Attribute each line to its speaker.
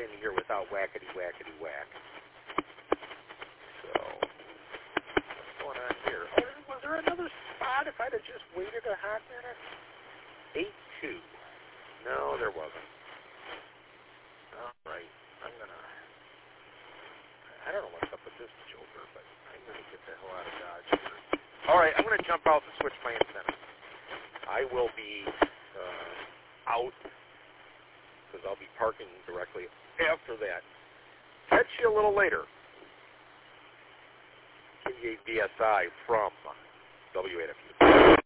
Speaker 1: in here without whackety whack. So, what's going on here? Oh, was there another spot if I'd have just waited a hot minute? 8-2. No, there wasn't. All right, I don't know what's up with this joker, but I'm going to get the hell out of Dodge here. All right, I'm going to jump out and switch my antenna. I will be out because I'll be parking directly after that. Catch you a little later. KDA BSI from W8FU.